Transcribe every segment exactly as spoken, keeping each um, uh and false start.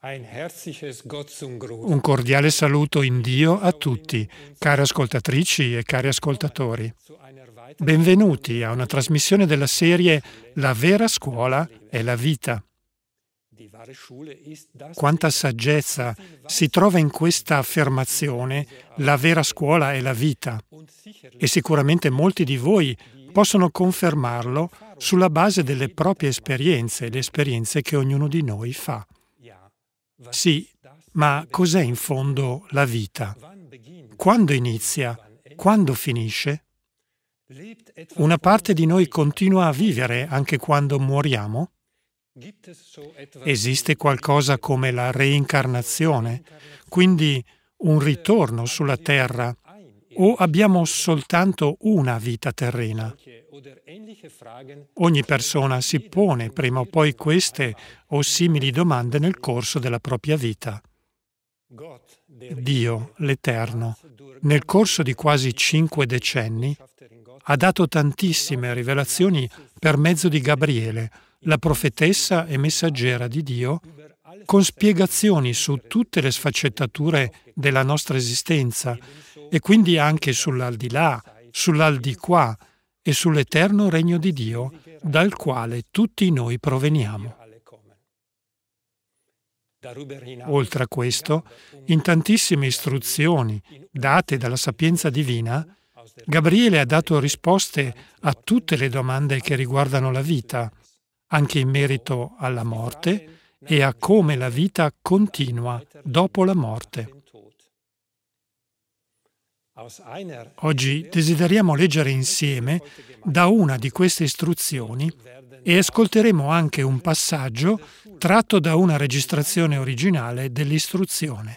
Un cordiale saluto in Dio a tutti, care ascoltatrici e cari ascoltatori. Benvenuti a una trasmissione della serie La vera scuola è la vita. Quanta saggezza si trova in questa affermazione, la vera scuola è la vita. E sicuramente molti di voi possono confermarlo sulla base delle proprie esperienze, le esperienze che ognuno di noi fa. Sì, ma cos'è in fondo la vita? Quando inizia? Quando finisce? Una parte di noi continua a vivere anche quando moriamo? Esiste qualcosa come la reincarnazione, quindi un ritorno sulla terra, o abbiamo soltanto una vita terrena? Ogni persona si pone prima o poi queste o simili domande nel corso della propria vita. Dio, l'Eterno, nel corso di quasi cinque decenni, ha dato tantissime rivelazioni per mezzo di Gabriele, la profetessa e messaggera di Dio, con spiegazioni su tutte le sfaccettature della nostra esistenza e quindi anche sull'aldilà, sull'aldiquà e sull'eterno regno di Dio, dal quale tutti noi proveniamo. Oltre a questo, in tantissime istruzioni date dalla sapienza divina, Gabriele ha dato risposte a tutte le domande che riguardano la vita, anche in merito alla morte e a come la vita continua dopo la morte. Oggi desideriamo leggere insieme da una di queste istruzioni e ascolteremo anche un passaggio tratto da una registrazione originale dell'istruzione.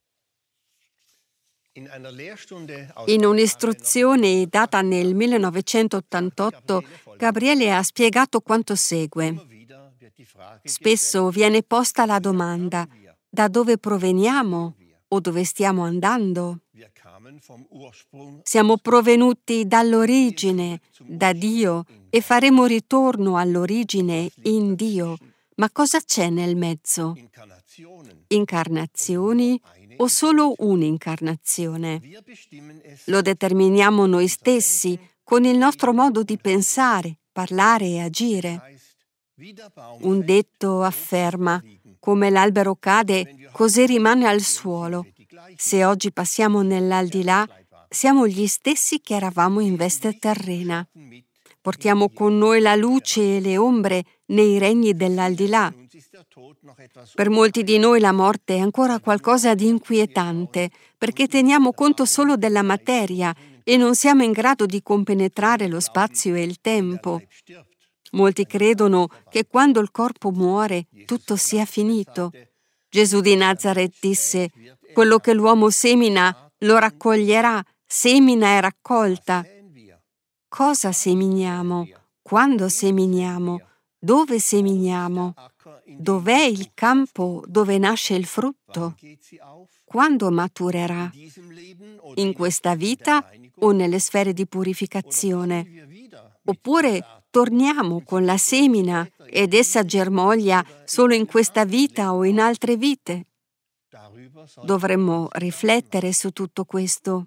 In un'istruzione data nel millenovecentottantotto, Gabriele ha spiegato quanto segue. Spesso viene posta la domanda: da dove proveniamo o dove stiamo andando? Siamo provenuti dall'origine, da Dio, e faremo ritorno all'origine in Dio. Ma cosa c'è nel mezzo? Incarnazioni o solo un'incarnazione? Lo determiniamo noi stessi con il nostro modo di pensare, parlare e agire. Un detto afferma: come l'albero cade, così rimane al suolo. Se oggi passiamo nell'aldilà, siamo gli stessi che eravamo in veste terrena. Portiamo con noi la luce e le ombre nei regni dell'aldilà. Per molti di noi la morte è ancora qualcosa di inquietante, perché teniamo conto solo della materia e non siamo in grado di compenetrare lo spazio e il tempo. Molti credono che quando il corpo muore tutto sia finito. Gesù di Nazaret disse: quello che l'uomo semina lo raccoglierà, semina e raccolta. Cosa seminiamo? Quando seminiamo? Dove seminiamo? Dov'è il campo dove nasce il frutto? Quando maturerà? In questa vita o nelle sfere di purificazione? Oppure torniamo con la semina ed essa germoglia solo in questa vita o in altre vite? Dovremmo riflettere su tutto questo.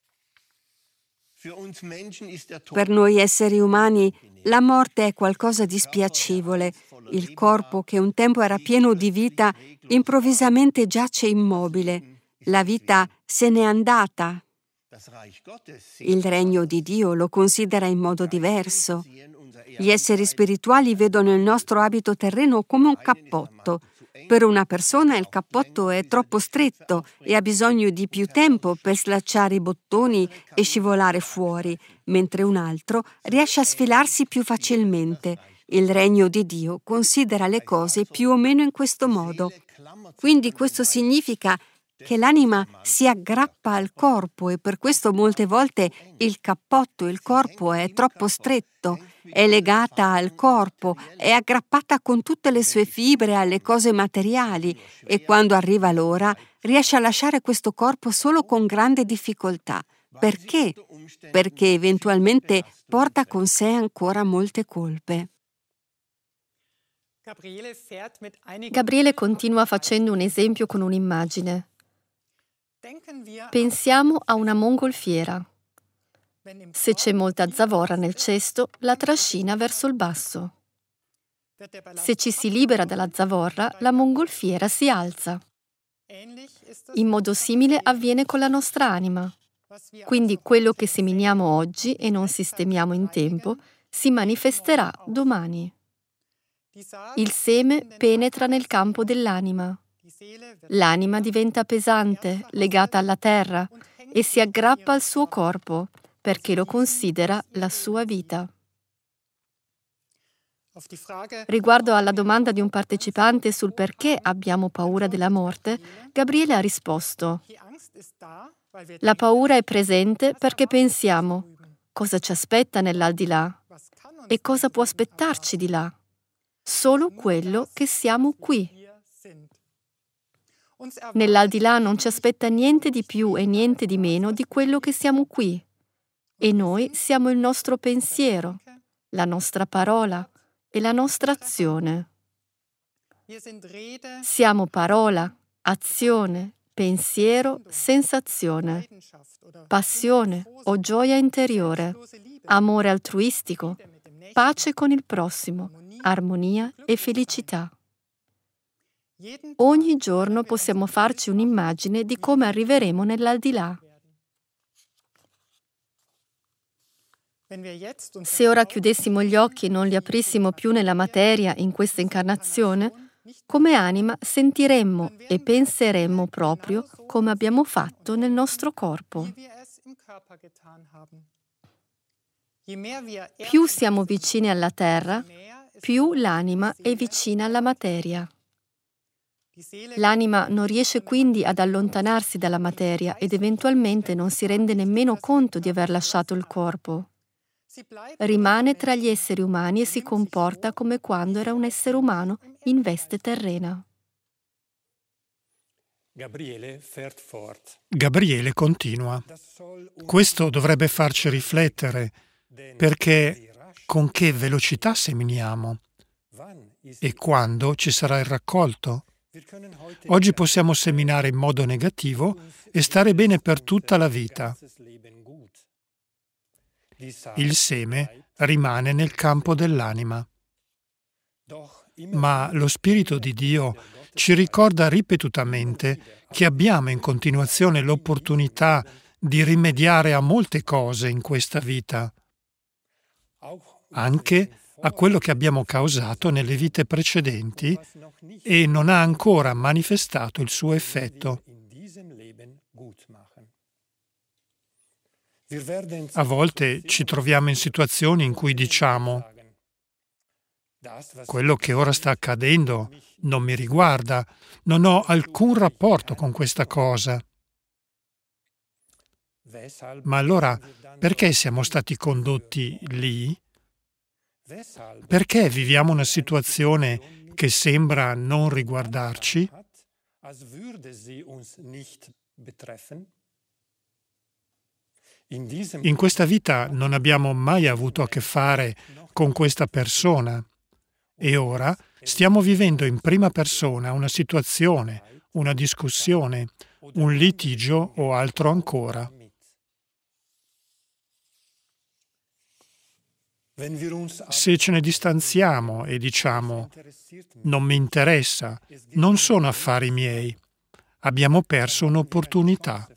Per noi esseri umani la morte è qualcosa di spiacevole. Il corpo, che un tempo era pieno di vita, improvvisamente giace immobile. La vita se n'è andata. Il regno di Dio lo considera in modo diverso. Gli esseri spirituali vedono il nostro abito terreno come un cappotto. Per una persona il cappotto è troppo stretto e ha bisogno di più tempo per slacciare i bottoni e scivolare fuori, mentre un altro riesce a sfilarsi più facilmente. Il regno di Dio considera le cose più o meno in questo modo. Quindi questo significa che l'anima si aggrappa al corpo e per questo molte volte il cappotto, il corpo è troppo stretto, è legata al corpo, è aggrappata con tutte le sue fibre alle cose materiali e quando arriva l'ora riesce a lasciare questo corpo solo con grande difficoltà. Perché? Perché eventualmente porta con sé ancora molte colpe. Gabriele continua facendo un esempio con un'immagine. Pensiamo a una mongolfiera. Se c'è molta zavorra nel cesto, la trascina verso il basso. Se ci si libera dalla zavorra, la mongolfiera si alza. In modo simile avviene con la nostra anima. Quindi quello che seminiamo oggi e non sistemiamo in tempo si manifesterà domani. Il seme penetra nel campo dell'anima. L'anima diventa pesante, legata alla terra, e si aggrappa al suo corpo, perché lo considera la sua vita. Riguardo alla domanda di un partecipante sul perché abbiamo paura della morte, Gabriele ha risposto: la paura è presente perché pensiamo cosa ci aspetta nell'aldilà e cosa può aspettarci di là. Solo quello che siamo qui. Nell'aldilà non ci aspetta niente di più e niente di meno di quello che siamo qui. E noi siamo il nostro pensiero, la nostra parola e la nostra azione. Siamo parola, azione, pensiero, sensazione, passione o gioia interiore, amore altruistico, pace con il prossimo, armonia e felicità. Ogni giorno possiamo farci un'immagine di come arriveremo nell'aldilà. Se ora chiudessimo gli occhi e non li aprissimo più nella materia in questa incarnazione, come anima sentiremmo e penseremmo proprio come abbiamo fatto nel nostro corpo. Più siamo vicini alla terra, più l'anima è vicina alla materia. L'anima non riesce quindi ad allontanarsi dalla materia ed eventualmente non si rende nemmeno conto di aver lasciato il corpo. Rimane tra gli esseri umani e si comporta come quando era un essere umano in veste terrena. Gabriele continua. Questo dovrebbe farci riflettere, perché con che velocità seminiamo e quando ci sarà il raccolto? Oggi possiamo seminare in modo negativo e stare bene per tutta la vita. Il seme rimane nel campo dell'anima. Ma lo Spirito di Dio ci ricorda ripetutamente che abbiamo in continuazione l'opportunità di rimediare a molte cose in questa vita, anche a quello che abbiamo causato nelle vite precedenti e non ha ancora manifestato il suo effetto. A volte ci troviamo in situazioni in cui diciamo: quello che ora sta accadendo non mi riguarda, non ho alcun rapporto con questa cosa. Ma allora, perché siamo stati condotti lì? Perché viviamo una situazione che sembra non riguardarci? In questa vita non abbiamo mai avuto a che fare con questa persona e ora stiamo vivendo in prima persona una situazione, una discussione, un litigio o altro ancora. Se ce ne distanziamo e diciamo «non mi interessa, non sono affari miei», abbiamo perso un'opportunità.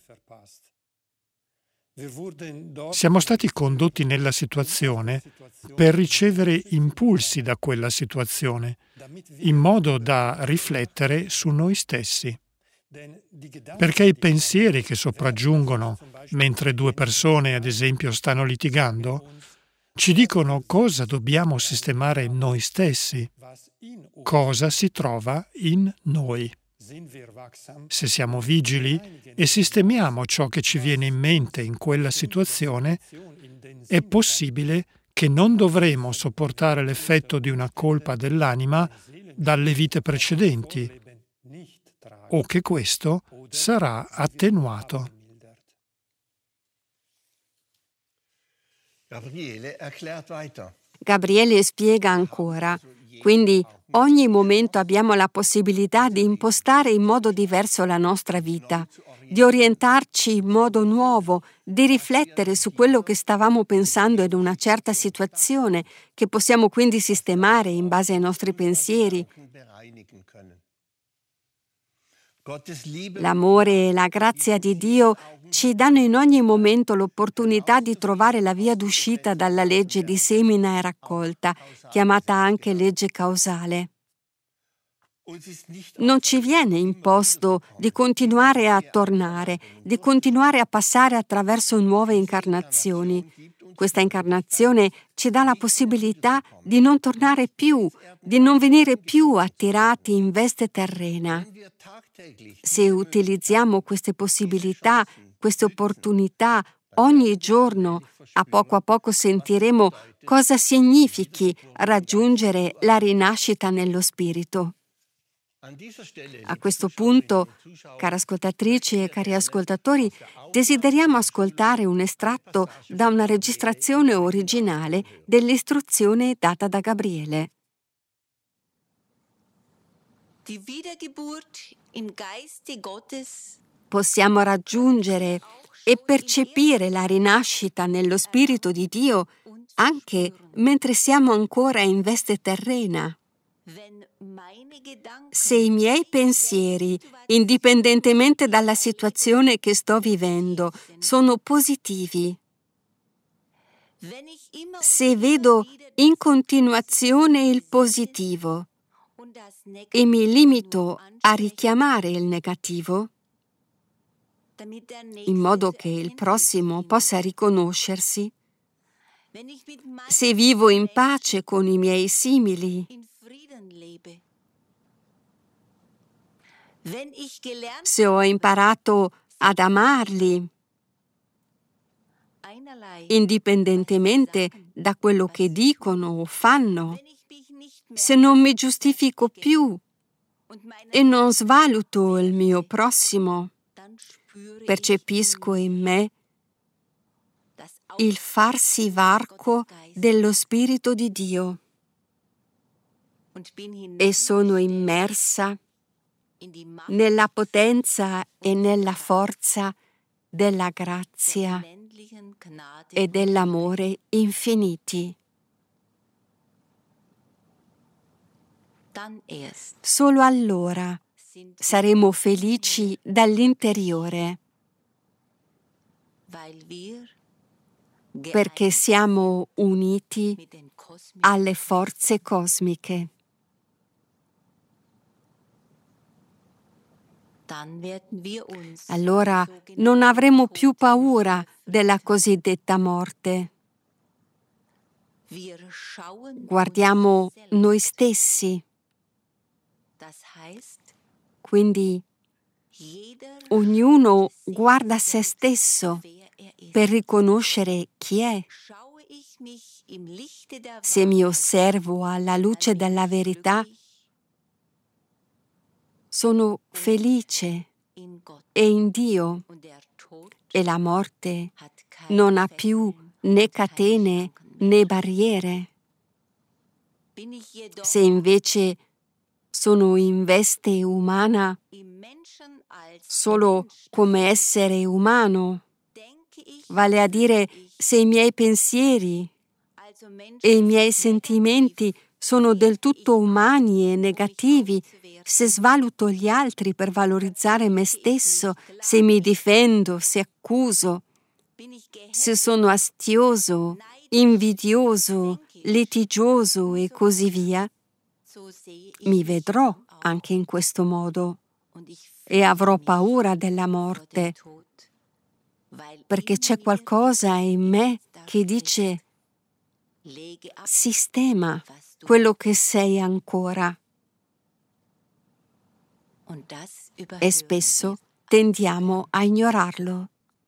Siamo stati condotti nella situazione per ricevere impulsi da quella situazione, in modo da riflettere su noi stessi. Perché i pensieri che sopraggiungono mentre due persone, ad esempio, stanno litigando, ci dicono cosa dobbiamo sistemare noi stessi, cosa si trova in noi. Se siamo vigili e sistemiamo ciò che ci viene in mente in quella situazione, è possibile che non dovremo sopportare l'effetto di una colpa dell'anima dalle vite precedenti, o che questo sarà attenuato. Gabriele spiega ancora. Quindi ogni momento abbiamo la possibilità di impostare in modo diverso la nostra vita, di orientarci in modo nuovo, di riflettere su quello che stavamo pensando in una certa situazione, che possiamo quindi sistemare in base ai nostri pensieri. L'amore e la grazia di Dio ci danno in ogni momento l'opportunità di trovare la via d'uscita dalla legge di semina e raccolta, chiamata anche legge causale. Non ci viene imposto di continuare a tornare, di continuare a passare attraverso nuove incarnazioni. Questa incarnazione ci dà la possibilità di non tornare più, di non venire più attirati in veste terrena. Se utilizziamo queste possibilità, queste opportunità ogni giorno, a poco a poco sentiremo cosa significhi raggiungere la rinascita nello spirito. A questo punto, care ascoltatrici e cari ascoltatori, desideriamo ascoltare un estratto da una registrazione originale dell'istruzione data da Gabriele. Possiamo raggiungere e percepire la rinascita nello Spirito di Dio anche mentre siamo ancora in veste terrena. Se i miei pensieri, indipendentemente dalla situazione che sto vivendo, sono positivi, se vedo in continuazione il positivo e mi limito a richiamare il negativo, in modo che il prossimo possa riconoscersi, se vivo in pace con i miei simili, se ho imparato ad amarli, indipendentemente da quello che dicono o fanno, se non mi giustifico più e non svaluto il mio prossimo, percepisco in me il farsi varco dello Spirito di Dio e sono immersa nella potenza e nella forza della grazia e dell'amore infiniti. Solo allora saremo felici dall'interiore, perché siamo uniti alle forze cosmiche. Allora non avremo più paura della cosiddetta morte. Guardiamo noi stessi. Quindi ognuno guarda se stesso per riconoscere chi è. Se mi osservo alla luce della verità, sono felice e in Dio, e la morte non ha più né catene né barriere. Se invece sono in veste umana, solo come essere umano, vale a dire se i miei pensieri e i miei sentimenti sono del tutto umani e negativi, se svaluto gli altri per valorizzare me stesso, se mi difendo, se accuso, se sono astioso, invidioso, litigioso e così via, mi vedrò anche in questo modo e avrò paura della morte, perché c'è qualcosa in me che dice: sistema quello che sei ancora. E spesso tendiamo a ignorarlo.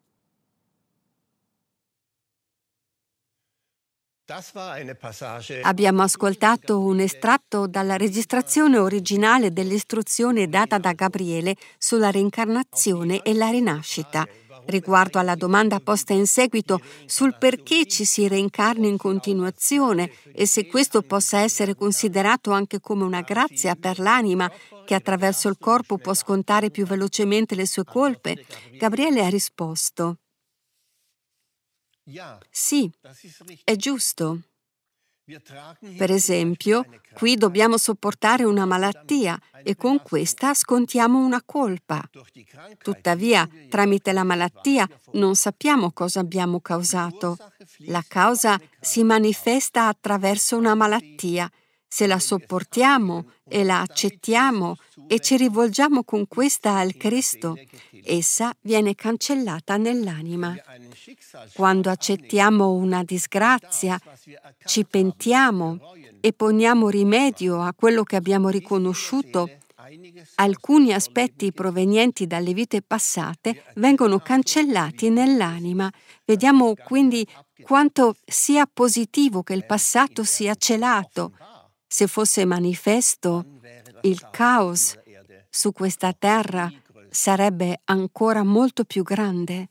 Abbiamo ascoltato un estratto dalla registrazione originale dell'istruzione data da Gabriele sulla reincarnazione e la rinascita. riguardo alla domanda posta in seguito sul perché ci si reincarna in continuazione e se questo possa essere considerato anche come una grazia per l'anima che attraverso il corpo può scontare più velocemente le sue colpe, Gabriele ha risposto: sì, è giusto. Per esempio, qui dobbiamo sopportare una malattia e con questa scontiamo una colpa. Tuttavia, tramite la malattia non sappiamo cosa abbiamo causato. La causa si manifesta attraverso una malattia. Se la sopportiamo e la accettiamo e ci rivolgiamo con questa al Cristo, essa viene cancellata nell'anima. Quando accettiamo una disgrazia, ci pentiamo e poniamo rimedio a quello che abbiamo riconosciuto, alcuni aspetti provenienti dalle vite passate vengono cancellati nell'anima. Vediamo quindi quanto sia positivo che il passato sia celato. Se fosse manifesto, il caos su questa terra sarebbe ancora molto più grande.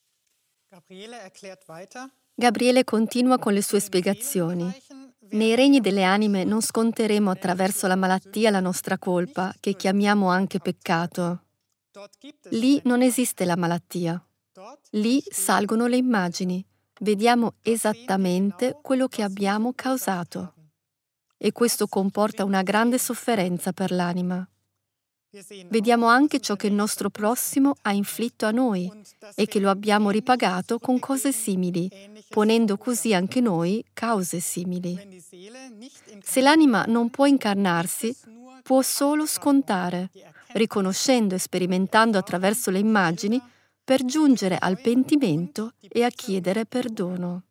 Gabriele continua con le sue spiegazioni. Nei regni delle anime non sconteremo attraverso la malattia la nostra colpa, che chiamiamo anche peccato. Lì non esiste la malattia. Lì salgono le immagini. Vediamo esattamente quello che abbiamo causato. E questo comporta una grande sofferenza per l'anima. Vediamo anche ciò che il nostro prossimo ha inflitto a noi e che lo abbiamo ripagato con cose simili, ponendo così anche noi cause simili. Se l'anima non può incarnarsi, può solo scontare, riconoscendo e sperimentando attraverso le immagini per giungere al pentimento e a chiedere perdono.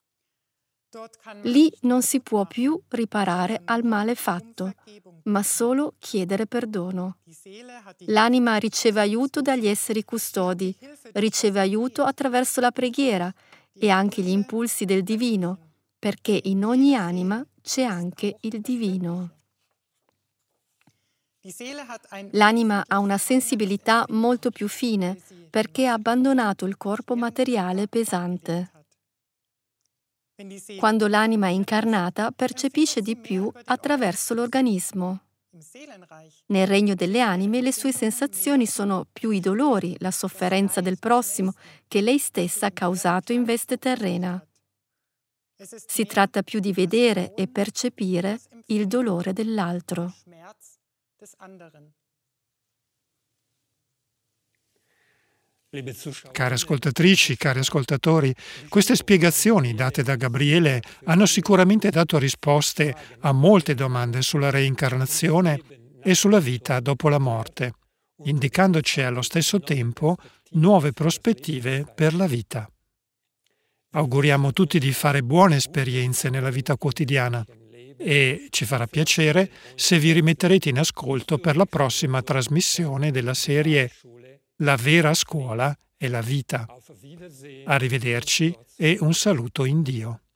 Lì non si può più riparare al male fatto, ma solo chiedere perdono. L'anima riceve aiuto dagli esseri custodi, riceve aiuto attraverso la preghiera e anche gli impulsi del divino, perché in ogni anima c'è anche il divino. L'anima ha una sensibilità molto più fine perché ha abbandonato il corpo materiale pesante. Quando l'anima è incarnata, percepisce di più attraverso l'organismo. Nel regno delle anime le sue sensazioni sono più i dolori, la sofferenza del prossimo che lei stessa ha causato in veste terrena. Si tratta più di vedere e percepire il dolore dell'altro. Care ascoltatrici, cari ascoltatori, queste spiegazioni date da Gabriele hanno sicuramente dato risposte a molte domande sulla reincarnazione e sulla vita dopo la morte, indicandoci allo stesso tempo nuove prospettive per la vita. Auguriamo tutti di fare buone esperienze nella vita quotidiana e ci farà piacere se vi rimetterete in ascolto per la prossima trasmissione della serie La vera scuola è la vita. Arrivederci e un saluto in Dio.